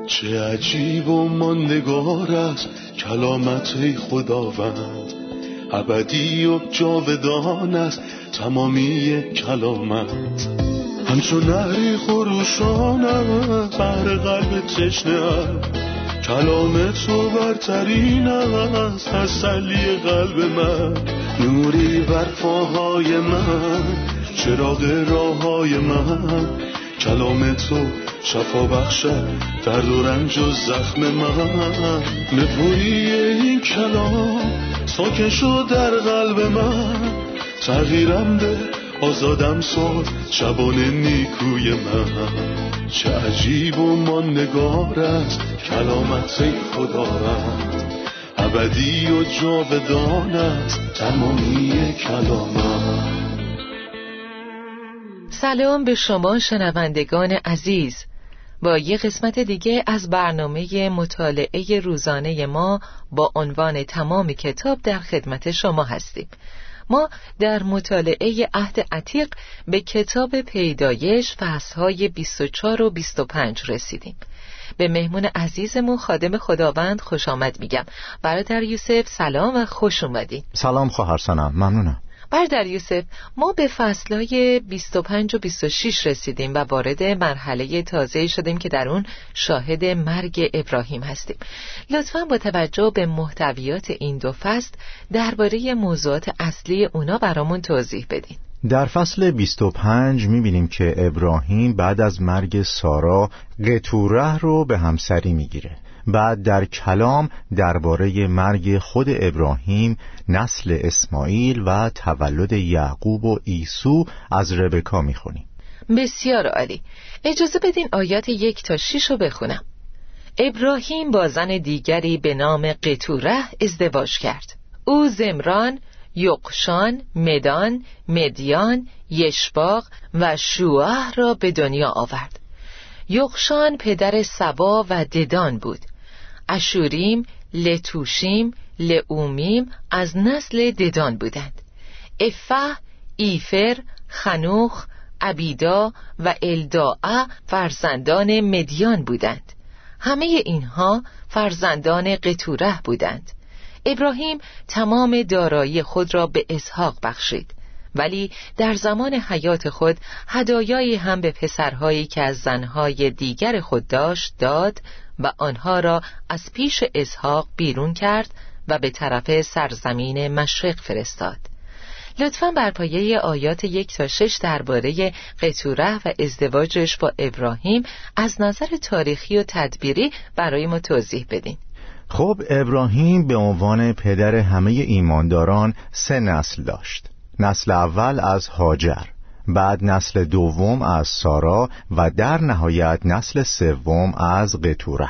چه عجیب و ماندگار است کلامت ای خداوند، ابدی و جاودان است تمامی کلامت. همچون نهری خروشانم بر قلب تشنه‌ام، کلام تو برترین است تسلی قلب من. نوری بر پاهای من، چراغ راههای من، کلام تو شفا بخشد درد و رنج و زخم من. نپویی این کلام ساکن شد در قلب من، تغییرم ده آزادم ساز شبان نیکوی من. چه عجیب و ماندگار است کلامت ای خداوند، ابدی و جاودان است تمامی کلامت. سلام به شما شنوندگان عزیز، با یه قسمت دیگه از برنامه مطالعه روزانه ما با عنوان تمام کتاب در خدمت شما هستیم. ما در مطالعه عهد عتیق به کتاب پیدایش فصلهای 24 و 25 رسیدیم. به مهمون عزیزمون خادم خداوند خوش آمد میگم. برادر یوسف سلام و خوش اومدین. سلام خواهر سنم، ممنونم. برادر یوسف، ما به فصلهای 25 و 26 رسیدیم و وارد مرحله تازه‌ای شدیم که در اون شاهد مرگ ابراهیم هستیم. لطفاً با توجه به محتویات این دو فصل درباره موضوعات اصلی اونا برامون توضیح بدین. در فصل 25 می‌بینیم که ابراهیم بعد از مرگ سارا قطوره رو به همسری میگیره. بعد در کلام درباره مرگ خود ابراهیم، نسل اسماعیل و تولد یعقوب و عیسی از ربکا میخونیم. بسیار عالی. اجازه بدین آیات 1 تا 6 رو بخونم. ابراهیم با زن دیگری به نام قطوره ازدواج کرد. او زمران، یقشان، مدان، مدیان، یشباق و شواه را به دنیا آورد. یقشان پدر سبا و ددان بود. اشوریم، لتوشیم، لئومیم از نسل ددان بودند. افه، ایفر، خنوخ، عبیدا و الداعه فرزندان مدیان بودند. همه اینها فرزندان قطوره بودند. ابراهیم تمام دارایی خود را به اسحاق بخشید، ولی در زمان حیات خود هدایایی هم به پسرهایی که از زنهای دیگر خود داشت داد و آنها را از پیش اسحاق بیرون کرد و به طرف سرزمین مشرق فرستاد. لطفاً بر پایه آیات 1 تا 6 درباره قطوره و ازدواجش با ابراهیم از نظر تاریخی و تدبیری برای ما توضیح بدین. خب، ابراهیم به عنوان پدر همه ایمانداران 3 نسل داشت. نسل اول از هاجر، بعد نسل دوم از سارا و در نهایت نسل سوم از قطوره.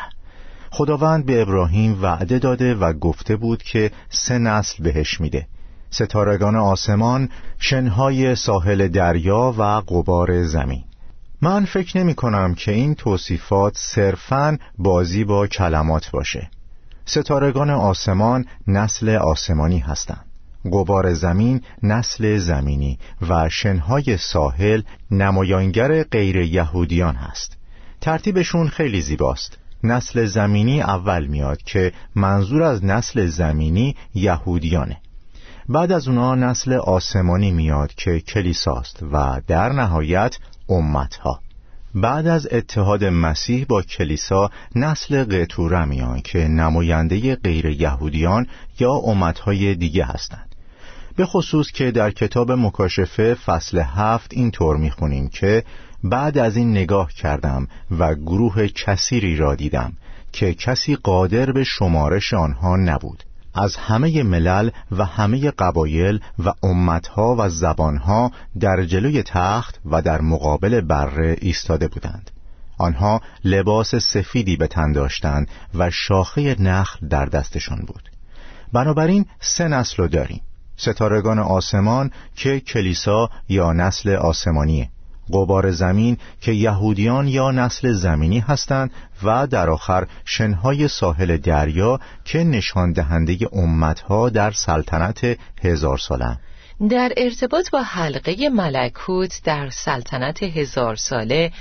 خداوند به ابراهیم وعده داده و گفته بود که 3 نسل بهش میده: ستارگان آسمان، شنهای ساحل دریا و غبار زمین. من فکر نمی کنم که این توصیفات صرفاً بازی با کلمات باشه. ستارگان آسمان نسل آسمانی هستند، غبار زمین نسل زمینی و شنهای ساحل نمایانگر غیر یهودیان هست. ترتیبشون خیلی زیباست. نسل زمینی اول میاد که منظور از نسل زمینی یهودیانه. بعد از اونا نسل آسمانی میاد که کلیساست و در نهایت امتها. بعد از اتحاد مسیح با کلیسا نسل قطوره میان که نماینده غیر یهودیان یا امتهای دیگه هستند. به خصوص که در کتاب مکاشفه فصل 7 اینطور میخونیم که بعد از این نگاه کردم و گروه کثیری را دیدم که کسی قادر به شمارش آنها نبود، از همه ملل و همه قبایل و امتها و زبانها در جلوی تخت و در مقابل بره ایستاده بودند. آنها لباس سفیدی به تن داشتند و شاخه نخل در دستشان بود. بنابراین 3 نسل رو داریم: ستارگان آسمان که کلیسا یا نسل آسمانیه، غبار زمین که یهودیان یا نسل زمینی هستند و در آخر شنهای ساحل دریا که نشان دهنده امتها در سلطنت 1000 ساله. در ارتباط با حلقه ملکوت در سلطنت 1000 ساله،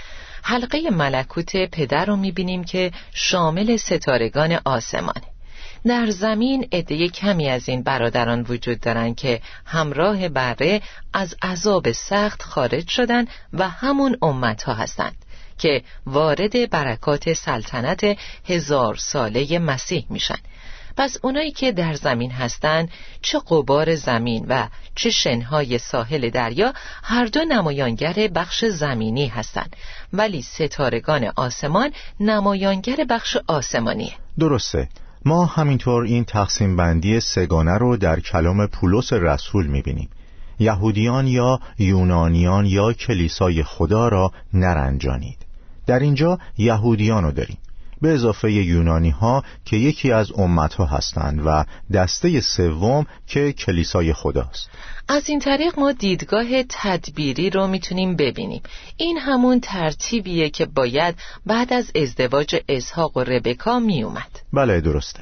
حلقه ملکوت پدر رو میبینیم که شامل ستارگان آسمانه. در زمین عده کمی از این برادران وجود دارن که همراه بره از عذاب سخت خارج شدن و همون امتها هستند که وارد برکات سلطنت 1000 ساله مسیح میشن. پس اونایی که در زمین هستن، چه غبار زمین و چه شنهای ساحل دریا، هر دو نمایانگر بخش زمینی هستند، ولی ستارگان آسمان نمایانگر بخش آسمانیه. درسته. ما همینطور این تقسیم بندی سگانه رو در کلام پولس رسول میبینیم. یهودیان یا یونانیان یا کلیسای خدا را نرنجانید. در اینجا یهودیان رو داریم به اضافه یونانی ها که یکی از امتها هستند و دسته سوم که کلیسای خداست. از این طریق ما دیدگاه تدبیری رو میتونیم ببینیم. این همون ترتیبیه که باید بعد از ازدواج اسحاق و ربکا میومد. بله درسته.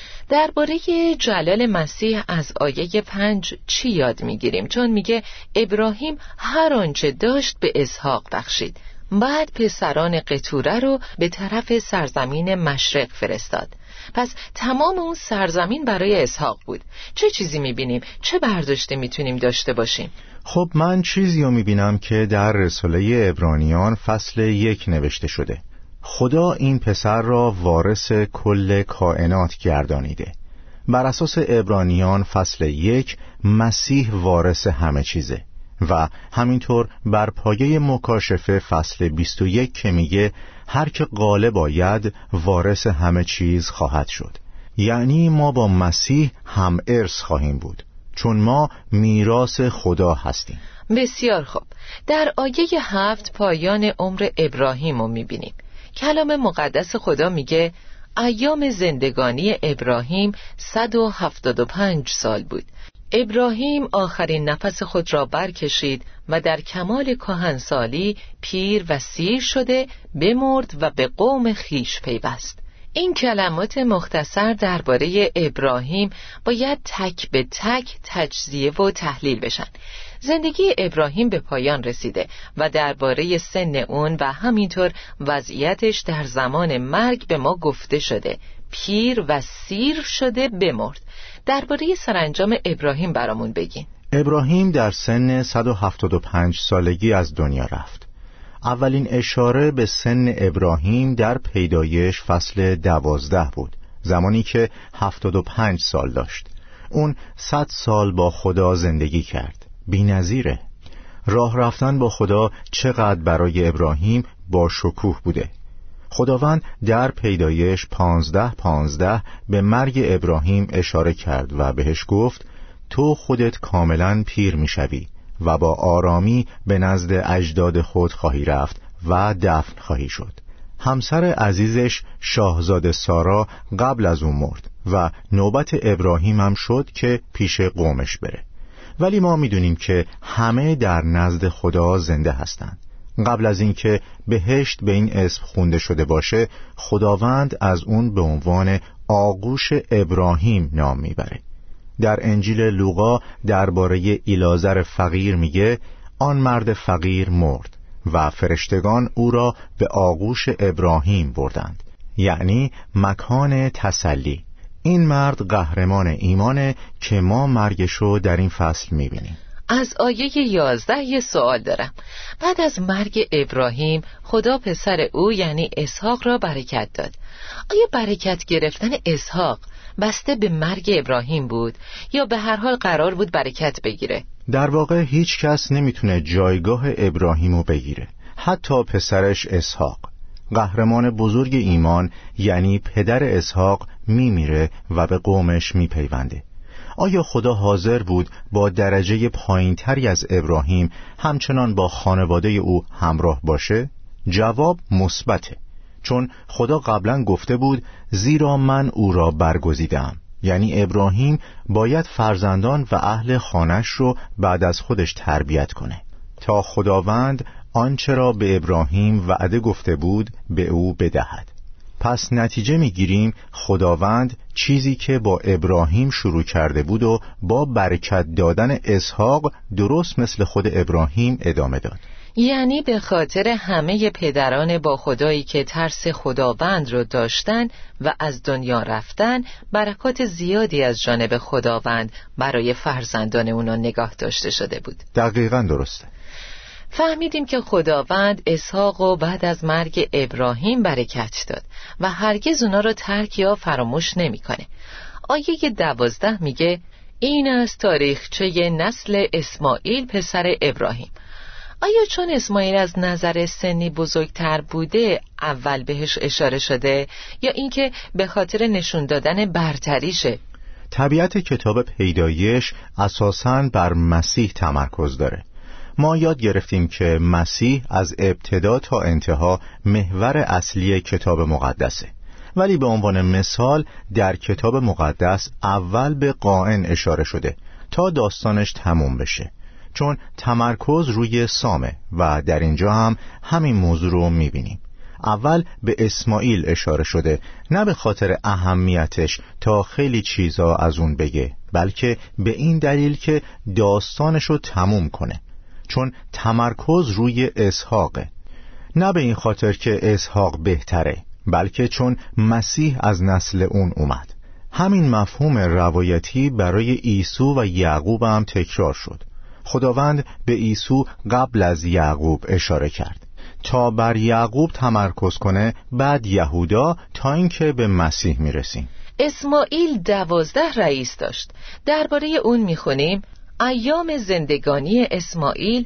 درباره جلال مسیح از آیه 5 چی یاد میگیریم؟ چون میگه ابراهیم هر آنچه داشت به اسحاق بخشید. بعد پسران قطوره رو به طرف سرزمین مشرق فرستاد. پس تمام اون سرزمین برای اسحاق بود. چه چیزی میبینیم؟ چه برداشتی میتونیم داشته باشیم؟ خب من چیزی رو میبینم که در رساله عبرانیان فصل 1 نوشته شده. خدا این پسر را وارث کل کائنات گردانیده. بر اساس عبرانیان فصل 1 مسیح وارث همه چیزه و همینطور بر پایه مکاشفه فصل 21 که میگه هر که غالب آید وارث همه چیز خواهد شد. یعنی ما با مسیح هم ارث خواهیم بود، چون ما میراث خدا هستیم. بسیار خوب. در آیه 7 پایان عمر ابراهیم رو میبینیم. کلام مقدس خدا میگه ایام زندگانی ابراهیم 175 سال بود. ابراهیم آخرین نفس خود را برکشید و در کمال کهنسالی پیر و سیر شده بمرد و به قوم خیش پیوست. این کلمات مختصر درباره ابراهیم باید تک به تک تجزیه و تحلیل بشن. زندگی ابراهیم به پایان رسیده و درباره سن اون و همینطور وضعیتش در زمان مرگ به ما گفته شده. پیر و سیر شده بمرد. درباره سرانجام ابراهیم برامون بگین. ابراهیم در سن 175 سالگی از دنیا رفت. اولین اشاره به سن ابراهیم در پیدایش فصل 12 بود، زمانی که 75 سال داشت. اون 100 سال با خدا زندگی کرد. بی‌نظیره. راه رفتن با خدا چقدر برای ابراهیم با شکوه بوده. خداوند در پیدایش 15 به مرگ ابراهیم اشاره کرد و بهش گفت تو خودت کاملا پیر میشوی و با آرامی به نزد اجداد خود خواهی رفت و دفن خواهی شد. همسر عزیزش شاهزاده سارا قبل از اون مرد و نوبت ابراهیم هم شد که پیش قومش بره. ولی ما میدونیم که همه در نزد خدا زنده هستند. قبل از اینکه بهشت به این اسم خونده شده باشه، خداوند از اون به عنوان آغوش ابراهیم نام میبره. در انجیل لوقا درباره ایلازر فقیر میگه آن مرد فقیر مرد و فرشتگان او را به آغوش ابراهیم بردند، یعنی مکان تسلی. این مرد قهرمان ایمانه که ما مرگشو در این فصل میبینیم. از آیه 11 یه سوال دارم. بعد از مرگ ابراهیم خدا پسر او یعنی اسحاق را برکت داد. آیا برکت گرفتن اسحاق بسته به مرگ ابراهیم بود یا به هر حال قرار بود برکت بگیره؟ در واقع هیچ کس نمیتونه جایگاه ابراهیمو بگیره، حتی پسرش اسحاق. قهرمان بزرگ ایمان یعنی پدر اسحاق میمیره و به قومش میپیونده. آیا خدا حاضر بود با درجه پایینتری از ابراهیم همچنان با خانواده او همراه باشه؟ جواب مثبته، چون خدا قبلا گفته بود زیرا من او را برگزیدم. یعنی ابراهیم باید فرزندان و اهل خانش رو بعد از خودش تربیت کنه تا خداوند آنچه را به ابراهیم وعده گفته بود به او بدهد. پس نتیجه میگیریم خداوند چیزی که با ابراهیم شروع کرده بود و با برکت دادن اسحاق درست مثل خود ابراهیم ادامه داد. یعنی به خاطر همه پدران با خدایی که ترس خداوند رو داشتن و از دنیا رفتن، برکات زیادی از جانب خداوند برای فرزندان اونا نگاه داشته شده بود. دقیقاً درسته. فهمیدیم که خداوند اسحاق و بعد از مرگ ابراهیم برکت داد و هرگز اونا رو ترک یا فراموش نمیکنه. آیه 12 میگه این از تاریخچه نسل اسماعیل پسر ابراهیم. آیا چون اسماعیل از نظر سنی بزرگتر بوده اول بهش اشاره شده یا اینکه به خاطر نشون دادن برتریشه؟ طبیعت کتاب پیدایش اساساً بر مسیح تمرکز داره. ما یاد گرفتیم که مسیح از ابتدا تا انتها محور اصلی کتاب مقدسه، ولی به عنوان مثال در کتاب مقدس اول به قائن اشاره شده تا داستانش تموم بشه، چون تمرکز روی سامه و در اینجا هم همین موضوع رو میبینیم. اول به اسماعیل اشاره شده، نه به خاطر اهمیتش تا خیلی چیزا از اون بگه، بلکه به این دلیل که داستانش رو تموم کنه، چون تمرکز روی اسحاقه. نه به این خاطر که اسحاق بهتره، بلکه چون مسیح از نسل اون اومد. همین مفهوم روایتی برای عیسی و یعقوب هم تکرار شد. خداوند به عیسی قبل از یعقوب اشاره کرد تا بر یعقوب تمرکز کنه، بعد یهودا، تا اینکه به مسیح میرسیم. اسماعیل 12 رئیس داشت. درباره اون میخونیم ایام زندگانی اسماعیل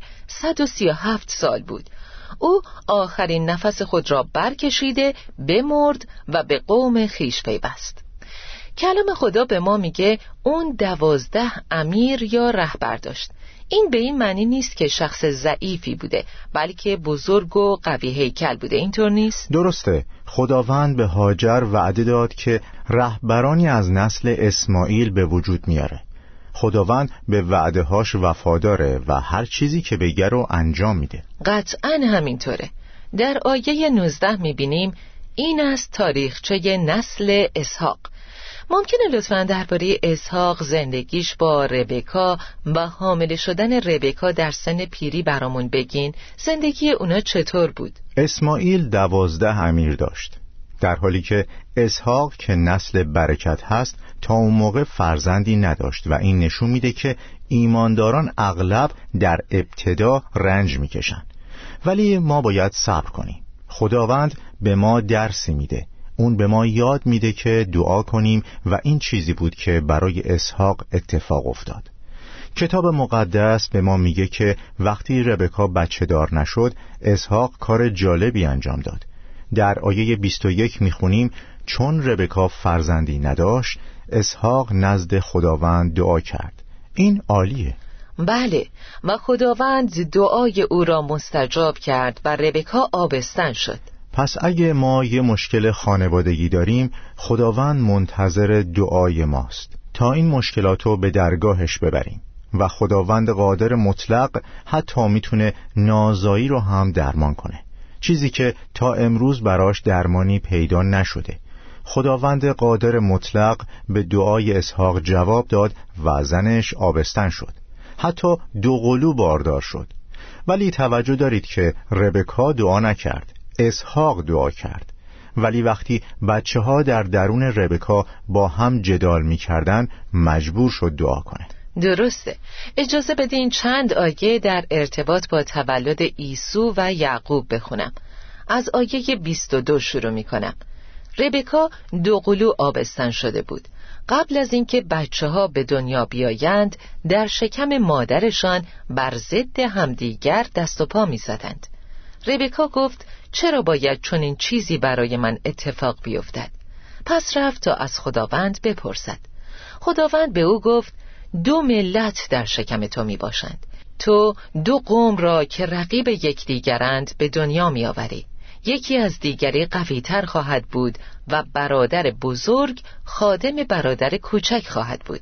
137 سال بود. او آخرین نفس خود را برکشیده بمرد و به قوم خیش پیوست. کلام خدا به ما میگه اون 12 امیر یا رهبر داشت. این به این معنی نیست که شخص ضعیفی بوده، بلکه بزرگ و قوی هیکل بوده. اینطور نیست؟ درسته. خداوند به هاجر وعده داد که رهبرانی از نسل اسماعیل به وجود میاره. خداوند به وعده هاش وفاداره و هر چیزی که بگه رو انجام میده. قطعاً همینطوره. در آیه 19 میبینیم این از تاریخچه نسل اسحاق. ممکنه لطفاً درباره اسحاق، زندگیش با ربکا و حامله شدن ربکا در سن پیری برامون بگین؟ زندگی اونا چطور بود؟ اسماعیل 12 امیر داشت، در حالی که اسحاق که نسل برکت هست تا اون موقع فرزندی نداشت و این نشون میده که ایمانداران اغلب در ابتدا رنج میکشن. ولی ما باید صبر کنیم. خداوند به ما درسی میده. اون به ما یاد میده که دعا کنیم و این چیزی بود که برای اسحاق اتفاق افتاد. کتاب مقدس به ما میگه که وقتی ربکا بچه دار نشد، اسحاق کار جالبی انجام داد. در آیه 21 میخونیم چون ربکا فرزندی نداشت، اسحاق نزد خداوند دعا کرد. این عالیه. بله، و خداوند دعای او را مستجاب کرد و ربکا آبستن شد. پس اگه ما یه مشکل خانوادگی داریم، خداوند منتظر دعای ماست تا این مشکلاتو به درگاهش ببریم و خداوند قادر مطلق حتی میتونه نازایی رو هم درمان کنه، چیزی که تا امروز براش درمانی پیدا نشده. خداوند قادر مطلق به دعای اسحاق جواب داد و زنش آبستن شد، حتی 2 قلو باردار شد. ولی توجه دارید که ربکا دعا نکرد، اسحاق دعا کرد. ولی وقتی بچه ها در درون ربکا با هم جدال می کردن، مجبور شد دعا کنه. درسته. اجازه بدین چند آیه در ارتباط با تولد عیسی و یعقوب بخونم. از آیه 22 شروع می کنم. ربکا 2 قلو آبستن شده بود. قبل از اینکه بچه ها به دنیا بیایند، در شکم مادرشان بر ضد همدیگر دست و پا می زدند. ربکا گفت چرا باید چنین چیزی برای من اتفاق بیفتد؟ پس رفت تا از خداوند بپرسد. خداوند به او گفت 2 ملت در شکم تو می باشند. تو 2 قوم را که رقیب یکدیگرند به دنیا می آوری. یکی از دیگری قوی تر خواهد بود و برادر بزرگ خادم برادر کوچک خواهد بود.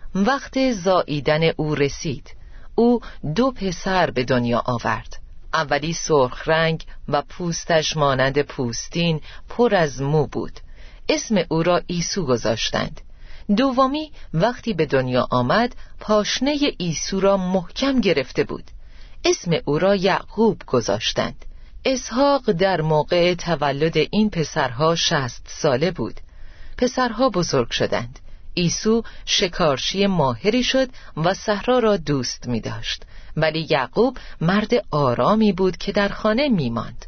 وقت زاییدن او رسید. او 2 پسر به دنیا آورد. اولی سرخ رنگ و پوستش مانند پوستین پر از مو بود. اسم او را عیسی گذاشتند. دومی وقتی به دنیا آمد، پاشنه عیسی را محکم گرفته بود. اسم او را یعقوب گذاشتند. اسحاق در موقع تولد این پسرها 60 ساله بود. پسرها بزرگ شدند. عیسی شکارچی ماهری شد و صحرا را دوست می داشت، ولی یعقوب مرد آرامی بود که در خانه می ماند.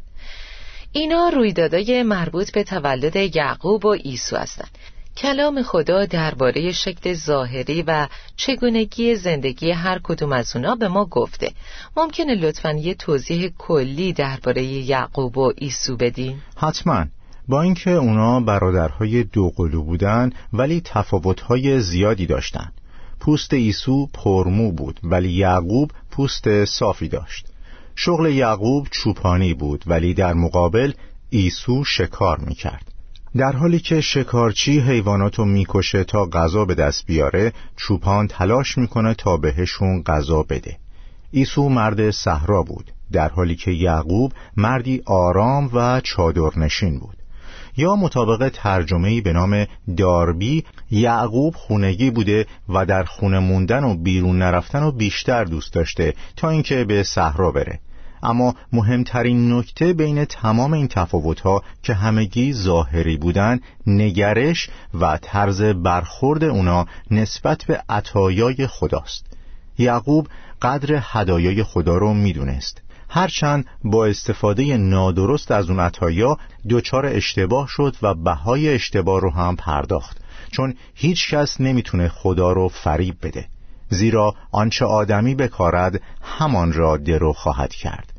اینا رویدادهای مربوط به تولد یعقوب و عیسی هستند. کلام خدا درباره شکل ظاهری و چگونگی زندگی هر کدوم از اونا به ما گفته. ممکنه لطفاً یه توضیح کلی درباره یعقوب و عیسی بدین؟ حتماً. با اینکه اونا برادرهای دوقلو بودن ولی تفاوت‌های زیادی داشتن. پوست عیسی پرمو بود ولی یعقوب پوست صافی داشت. شغل یعقوب چوپانی بود ولی در مقابل عیسی شکار میکرد. در حالی که شکارچی حیواناتو میکشه تا غذا به دست بیاره، چوپان تلاش میکنه تا بهشون غذا بده. عیسی مرد صحرا بود، در حالی که یعقوب مردی آرام و چادرنشین بود. یا مطابق ترجمه‌ای به نام داربی، یعقوب خونگی بوده و در خونه موندن و بیرون نرفتن و بیشتر دوست داشته تا اینکه به صحرا بره. اما مهمترین نکته بین تمام این تفاوت‌ها که همگی ظاهری بودن، نگرش و طرز برخورد اونا نسبت به عطایای خداست. یعقوب قدر هدایای خدا رو میدونست، هرچند با استفاده نادرست از اون عطایا دچار اشتباه شد و بهای اشتباه رو هم پرداخت، چون هیچ کس نمیتونه خدا رو فریب بده، زیرا آنچه آدمی بکارد همان را درو خواهد کرد.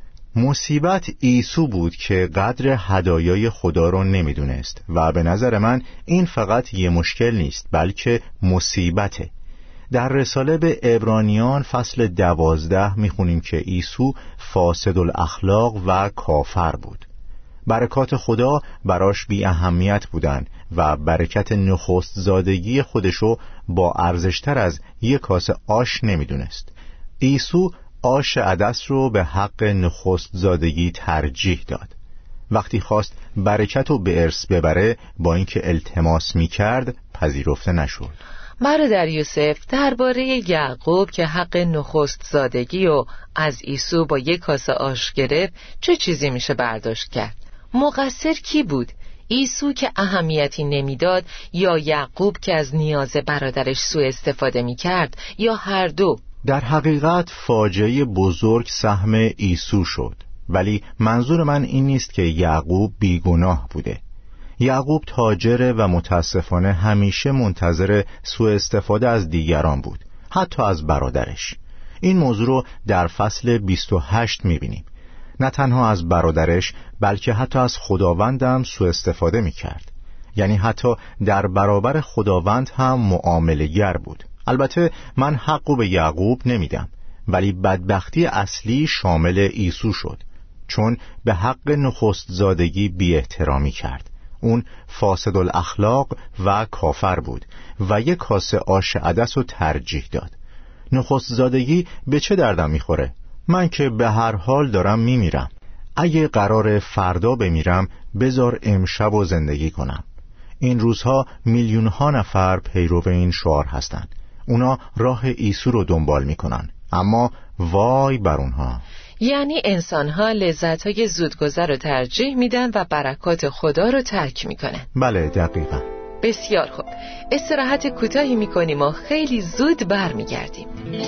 مصیبت عیسی بود که قدر هدایای خدا رو نمیدونست و به نظر من این فقط یه مشکل نیست بلکه مصیبته. در رساله به عبرانیان فصل 12 میخونیم که عیسی فاسد الاخلاق و کافر بود. برکات خدا براش بی اهمیت بودن و برکت نخست زادگی خودشو با ارزشتر از یک کاسه آش نمیدونست. عیسی آش عدس رو به حق نخست زادگی ترجیح داد. وقتی خواست برکتو به ارث ببره، با اینکه التماس میکرد پذیرفته نشد. برادر یوسف، درباره یعقوب که حق نخست زادگی و از عیسی با یک کاسه آش گرفت چه چیزی میشه برداشت کرد؟ مقصر کی بود؟ عیسی که اهمیتی نمیداد یا یعقوب که از نیاز برادرش سوء استفاده میکرد یا هر دو؟ در حقیقت فاجعه بزرگ سهم عیسی شد، ولی منظور من این نیست که یعقوب بیگناه بوده. یعقوب تاجر و متاسفانه همیشه منتظر سوء استفاده از دیگران بود، حتی از برادرش. این موضوع رو در فصل 28 میبینیم. نه تنها از برادرش بلکه حتی از خداوند هم سوء استفاده میکرد. یعنی حتی در برابر خداوند هم معامله‌گر بود. البته من حقو به یعقوب نمیدم، ولی بدبختی اصلی شامل عیسی شد، چون به حق نخست زادگی بی احترامی کرد. اون فاسد الاخلاق و کافر بود و یک کاسه آش عدس رو ترجیح داد. نخست زادگی به چه دردم میخوره؟ من که به هر حال دارم میمیرم. اگه قرار فردا بمیرم، بذار امشب و زندگی کنم. این روزها میلیون ها نفر پیرو این شعار هستن. اونا راه عیسی رو دنبال میکنن، اما وای بر اونها. یعنی انسان‌ها لذت‌های زودگذر رو ترجیح میدن و برکات خدا رو ترک میکنن. بله دقیقاً. بسیار خوب، استراحت کوتاهی میکنیم و خیلی زود برمیگردیم.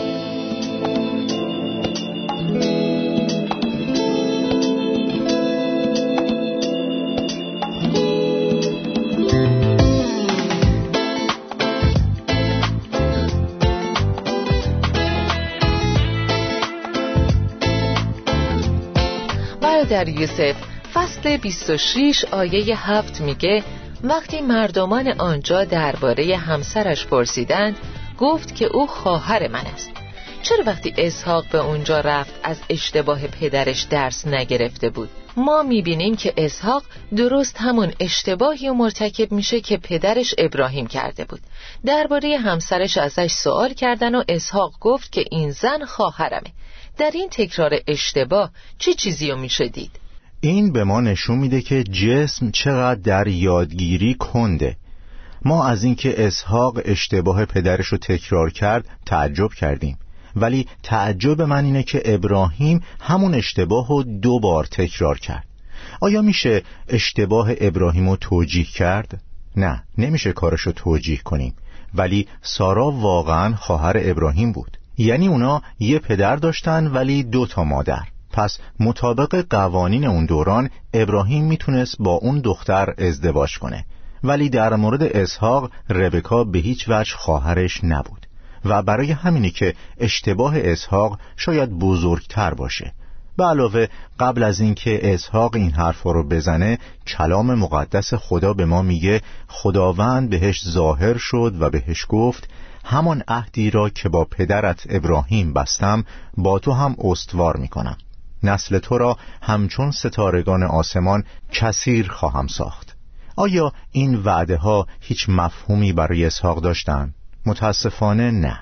در یوسف فصل 26 آیه 7 میگه وقتی مردمان آنجا درباره همسرش پرسیدند، گفت که او خواهر من است. چرا وقتی اسحاق به اونجا رفت از اشتباه پدرش درس نگرفته بود؟ ما میبینیم که اسحاق درست همون اشتباهی و مرتکب میشه که پدرش ابراهیم کرده بود. درباره همسرش ازش سوال کردن و اسحاق گفت که این زن خواهرمه. در این تکرار اشتباه چه چیزی رو میشه دید؟ این به ما نشون میده که جسم چقدر در یادگیری کنده. ما از اینکه اسحاق اشتباه پدرش رو تکرار کرد تعجب کردیم، ولی تعجب من اینه که ابراهیم همون اشتباه رو 2 بار تکرار کرد. آیا میشه اشتباه ابراهیم رو توجیه کرد؟ نه، نمیشه کارشو توجیه کنیم، ولی سارا واقعا خواهر ابراهیم بود. یعنی اونا یه پدر داشتن ولی 2 تا مادر. پس مطابق قوانین اون دوران ابراهیم میتونست با اون دختر ازدواج کنه، ولی در مورد اسحاق ربکا به هیچ وجه خواهرش نبود و برای همینه که اشتباه اسحاق شاید بزرگتر باشه. به علاوه قبل از اینکه اسحاق این حرفا رو بزنه، کلام مقدس خدا به ما میگه خداوند بهش ظاهر شد و بهش گفت همان عهدی را که با پدرت ابراهیم بستم با تو هم استوار میکنم، نسل تو را همچون ستارگان آسمان کثیر خواهم ساخت. آیا این وعده ها هیچ مفهومی برای اسحاق داشتن؟ متاسفانه نه.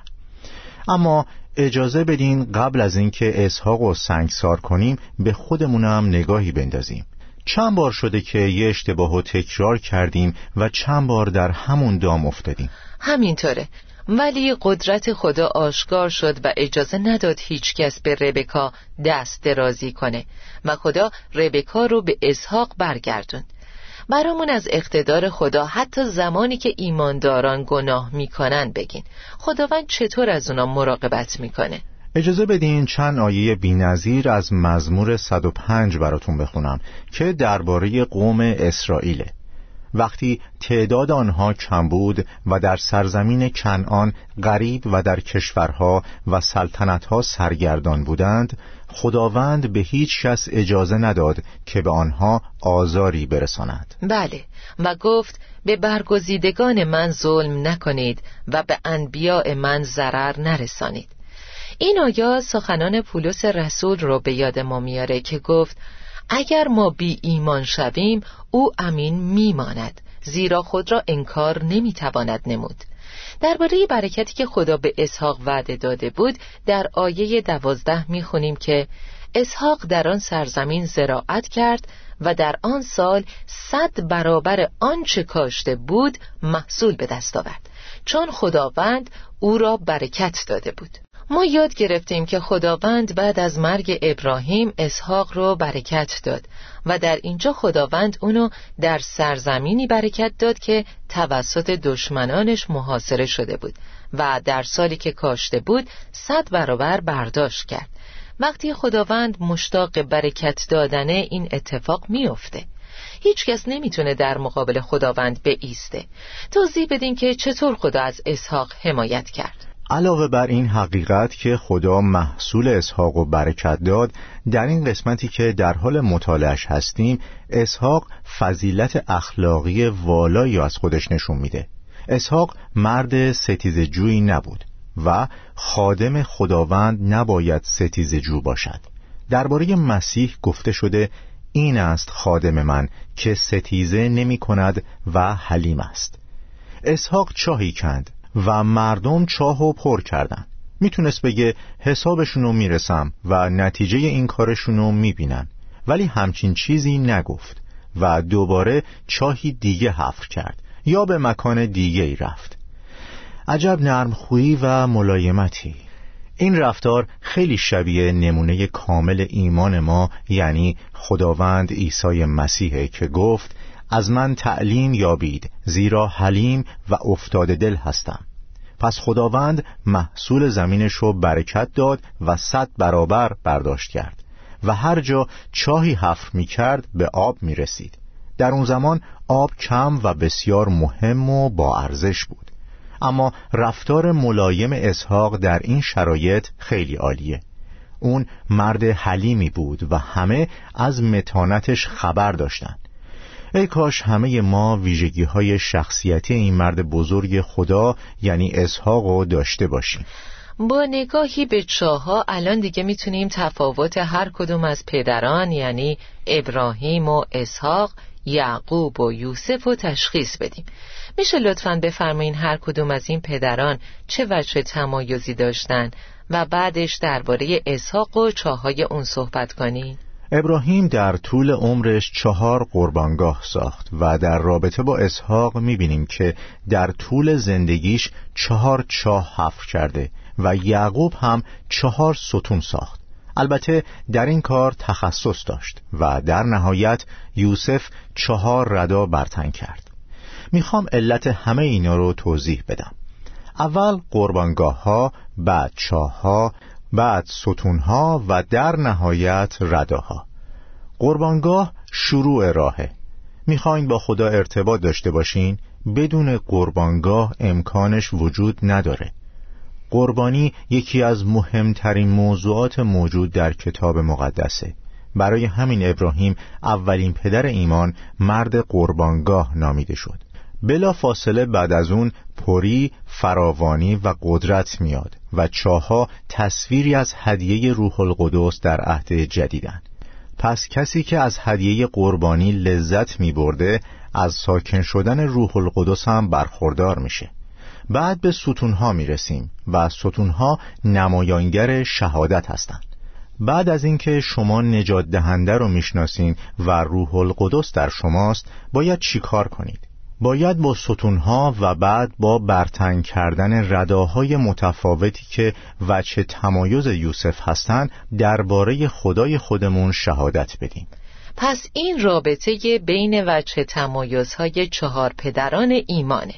اما اجازه بدین قبل از اینکه اسحاق رو سنگسار کنیم به خودمونم نگاهی بندازیم. چند بار شده که یه اشتباه رو تکرار کردیم و چند بار در همون دام افتادیم؟ همینطوره، ولی قدرت خدا آشکار شد و اجازه نداد هیچ کس به ربکا دست درازی کنه و خدا ربکا رو به اسحاق برگردوند. برامون از اقتدار خدا حتی زمانی که ایمانداران گناه میکنن بگین. خداوند چطور از اونا مراقبت میکنه؟ اجازه بدین چند آیه بی‌نظیر از مزمور 105 براتون بخونم که درباره قوم اسرائیله. وقتی تعداد آنها کم بود و در سرزمین کنعان غریب و در کشورها و سلطنتها سرگردان بودند، خداوند به هیچ کس اجازه نداد که به آنها آزاری برساند. بله، و گفت به برگزیدگان من ظلم نکنید و به انبیاء من ضرر نرسانید. این آیه سخنان پولس رسول رو به یاد ما میاره که گفت اگر ما بی ایمان شویم او امین میماند، زیرا خود را انکار نمیتواند نمود. درباره برکتی که خدا به اسحاق وعده داده بود در آیه 12 میخونیم که اسحاق در آن سرزمین زراعت کرد و در آن سال 100 برابر آنچه کاشته بود محصول به دست آورد، چون خداوند او را برکت داده بود. ما یاد گرفتیم که خداوند بعد از مرگ ابراهیم اسحاق رو برکت داد و در اینجا خداوند اونو در سرزمینی برکت داد که توسط دشمنانش محاصره شده بود و در سالی که کاشته بود 100 برابر برداشت کرد. وقتی خداوند مشتاق برکت دادنه این اتفاق میفته. هیچ کس نمیتونه در مقابل خداوند بایسته. توضیح بدین که چطور خدا از اسحاق حمایت کرد. علاوه بر این حقیقت که خدا محصول اسحاق و برکت داد، در این قسمتی که در حال مطالعهش هستیم اسحاق فضیلت اخلاقی والایی از خودش نشون میده. اسحاق مرد ستیزجویی نبود و خادم خداوند نباید ستیزجو باشد. درباره مسیح گفته شده این است خادم من که ستیزه نمی کند و حلیم است. اسحاق چاهی کند و مردم چاهو پر کردن. میتونست بگه حسابشونو میرسم و نتیجه این کارشونو میبینن، ولی همچین چیزی نگفت و دوباره چاهی دیگه حفر کرد یا به مکان دیگه ای رفت. عجب نرمخویی و ملایمتی. این رفتار خیلی شبیه نمونه کامل ایمان ما، یعنی خداوند عیسی مسیحه که گفت از من تعلیم یابید زیرا حلیم و افتاده دل هستم. پس خداوند محصول زمینش رو برکت داد و 100 برابر برداشت کرد و هر جا چاهی حفر می کرد به آب می رسید. در اون زمان آب کم و بسیار مهم و با ارزش بود. اما رفتار ملایم اسحاق در این شرایط خیلی عالیه. اون مرد حلیمی بود و همه از متانتش خبر داشتن. ای کاش همه ما ویژگی‌های شخصیتی این مرد بزرگ خدا یعنی اسحاق رو داشته باشیم. با نگاهی به چاه‌ها الان دیگه میتونیم تفاوت هر کدوم از پدران یعنی ابراهیم و اسحاق، یعقوب و یوسف رو تشخیص بدیم. میشه لطفاً بفرمایین هر کدوم از این پدران چه وجه تمایزی داشتن و بعدش درباره اسحاق و چاه‌های اون صحبت کنین؟ ابراهیم در طول عمرش 4 قربانگاه ساخت و در رابطه با اسحاق میبینیم که در طول زندگیش 4 چاه حفر کرده و یعقوب هم 4 ستون ساخت. البته در این کار تخصص داشت و در نهایت یوسف 4 ردا برتن کرد. میخوام علت همه اینا رو توضیح بدم. اول قربانگاه ها، بعد چاه ها، بعد ستون ها و در نهایت رداها. قربانگاه شروع راهه. میخواین با خدا ارتباط داشته باشین؟ بدون قربانگاه امکانش وجود نداره. قربانی یکی از مهمترین موضوعات موجود در کتاب مقدسه. برای همین ابراهیم اولین پدر ایمان مرد قربانگاه نامیده شد. بلا فاصله بعد از اون پری، فراوانی و قدرت میاد و چاها تصویری از هدیه روح القدس در عهد جدیدن. پس کسی که از هدیه قربانی لذت میبرده از ساکن شدن روح القدس هم برخوردار میشه. بعد به ستونها میرسیم و ستونها نمایانگر شهادت هستند. بعد از اینکه شما نجات دهنده رو میشناسین و روح القدس در شماست، باید چی کار کنید؟ باید با ستونها و بعد با برتن کردن رداهای متفاوتی که وجه تمایز یوسف هستند درباره خدای خودمون شهادت بدیم. پس این رابطه بین وجه تمایزهای 4 پدران ایمانه.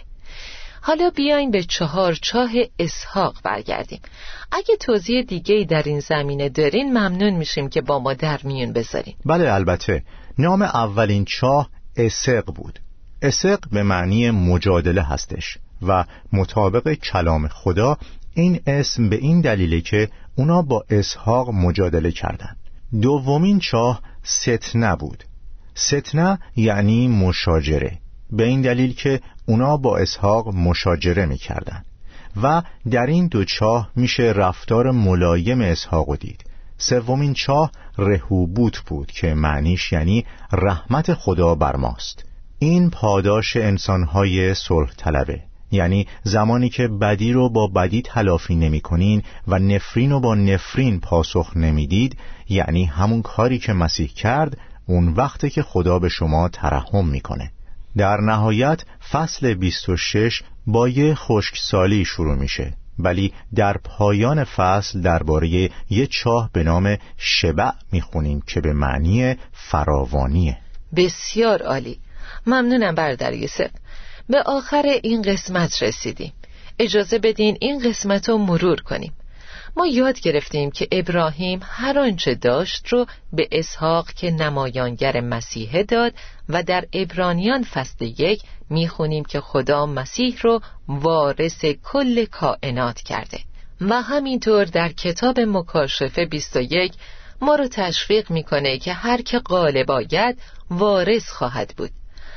حالا بیاین به 4 چاه اسحاق برگردیم. اگه توضیح دیگه‌ای در این زمینه دارین ممنون میشیم که با ما در میون بذارین. بله البته. نام اولین چاه اسق بود. اسق به معنی مجادله هستش و مطابق کلام خدا این اسم به این دلیله که اونا با اسحاق مجادله کردند. دومین چاه ستنه بود. ستنه یعنی مشاجره، به این دلیل که اونا با اسحاق مشاجره می‌کردند و در این 2 چاه میشه رفتار ملایم اسحاق دید. سومین چاه رهوبوت بود که معنیش یعنی رحمت خدا بر ماست. این پاداش انسان‌های صلح طلبه، یعنی زمانی که بدی رو با بدی تلافی نمی کنین و نفرین رو با نفرین پاسخ نمیدید، یعنی همون کاری که مسیح کرد، اون وقته که خدا به شما ترحم میکنه. در نهایت فصل 26 با یه خشکسالی شروع میشه، ولی در پایان فصل درباره یه چاه به نام شبع میخونیم که به معنی فراوانیه. بسیار عالی. ممنونم برادر یوسف. به آخر این قسمت رسیدیم. اجازه بدین این قسمت رو مرور کنیم. ما یاد گرفتیم که ابراهیم هر آنچه داشت رو به اسحاق که نمایانگر مسیح داد و در عبرانیان فصل 1 میخونیم که خدا مسیح رو وارث کل کائنات کرده و همینطور در کتاب مکاشفه 21 ما رو تشویق میکنه که هر که غالب آید وارث خواهد بود.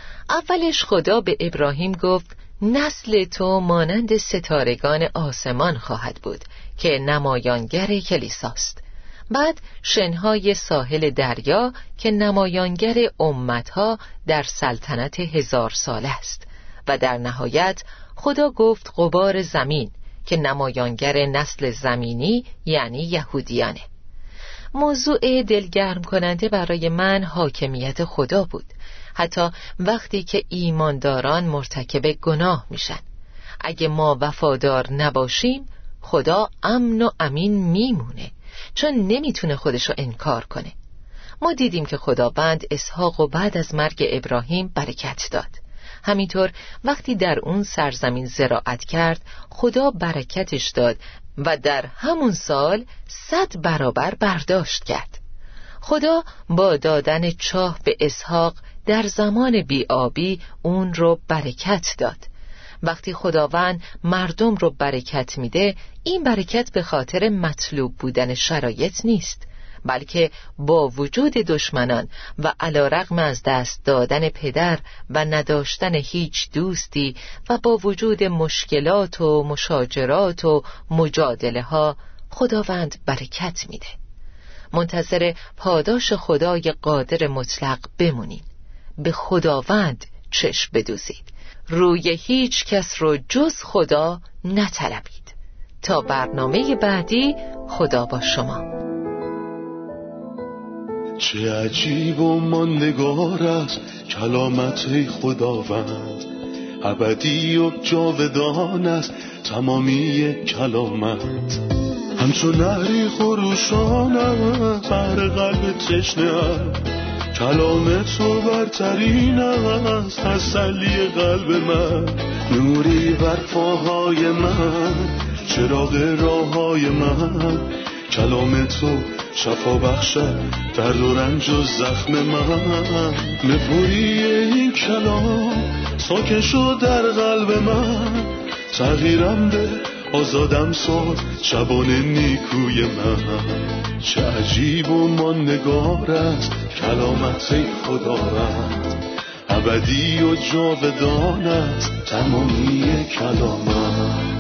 اولش خدا به ابراهیم گفت نسل تو مانند ستارگان آسمان خواهد بود که نمایانگر کلیساست. بعد شنهای ساحل دریا که نمایانگر امتها در سلطنت 1000 ساله است. و در نهایت خدا گفت غبار زمین که نمایانگر نسل زمینی یعنی یهودیانه. موضوع دلگرم کننده برای من حاکمیت خدا بود، حتی وقتی که ایمانداران مرتکب گناه میشن. اگه ما وفادار نباشیم خدا امن و امین میمونه، چون نمیتونه خودشو انکار کنه. ما دیدیم که خداوند اسحاق و بعد از مرگ ابراهیم برکت داد. همینطور وقتی در اون سرزمین زراعت کرد خدا برکتش داد و در همون سال 100 برابر برداشت کرد. خدا با دادن چاه به اسحاق در زمان بی‌آبی اون رو برکت داد. وقتی خداوند مردم رو برکت میده، این برکت به خاطر مطلوب بودن شرایط نیست، بلکه با وجود دشمنان و علیرغم از دست دادن پدر و نداشتن هیچ دوستی و با وجود مشکلات و مشاجرات و مجادله ها، خداوند برکت میده. منتظر پاداش خدای قادر مطلق بمونین. به خداوند چشم بدوزید، روی هیچ کس رو جز خدا نطلبید. تا برنامه بعدی، خدا با شما. چه عجیب و ماندگار است کلامت خداوند، ابدی و جاودان است تمامی کلامت. همچون نهری خروشانم بر قلب تشنه‌ام، کلام تو برترین است تسلی قلب من. نوری بر پاهای من، چراغ راههای من، کلام تو شفا بخشد درد و رنج و زخم من. نپوری این کلام ساکن شد در قلب من، تغییرم ده آزادم ساز شبان نیکوی من. چه عجیب و ماندگار است کلامت خداوند، ابدی و جاودان است تمامی کلامت.